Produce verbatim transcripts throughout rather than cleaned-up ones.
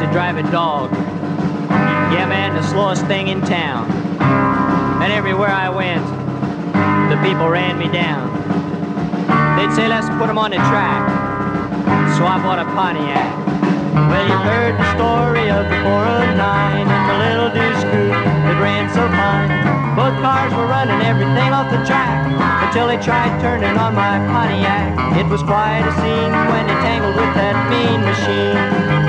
to drive a dog. Yeah, man, the slowest thing in town. And everywhere I went, the people ran me down. They'd say, let's put 'em on the track. So I bought a Pontiac. Well, you've heard the story of the four oh nine and the little deuce coupe that ran so fine. Both cars were running everything off the track until they tried turning on my Pontiac. It was quite a scene when they tangled with that mean machine.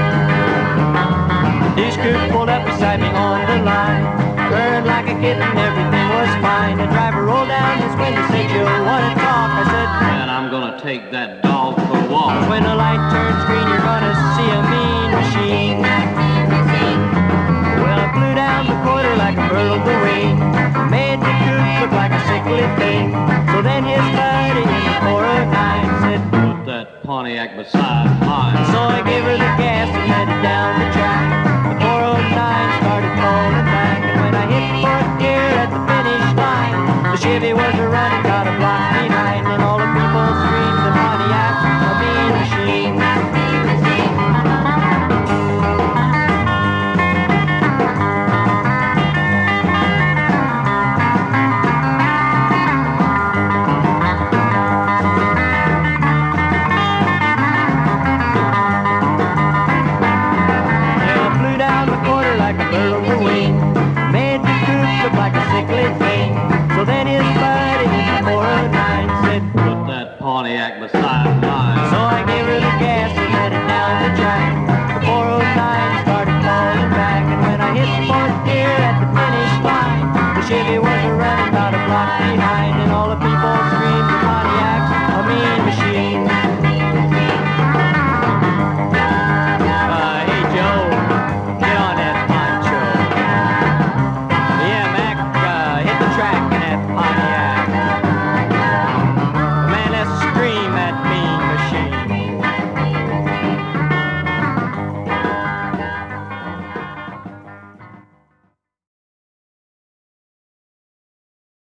The deuce coupe pulled up beside me on the line, burned like a kitten, everything was fine. The driver rolled down his window, said, you wanna talk? I said, man, I'm gonna take that dog for a walk. When the light turns green, you're gonna see a mean machine. Well, I flew down the quarter like a bird on the wing, made the coupe look like a sickly thing. So then his buddy in the four oh nine said, put that Pontiac beside mine. So I gave her the gas and headed down the track. The four oh nine started falling back, and when I hit fourth gear at the finish line, the Chevy was a running, got a block behind, and all the people screamed, the Pontiac, a mean machine. Like a sickly thing. So then his buddy in the four oh nine said, put that Pontiac beside mine.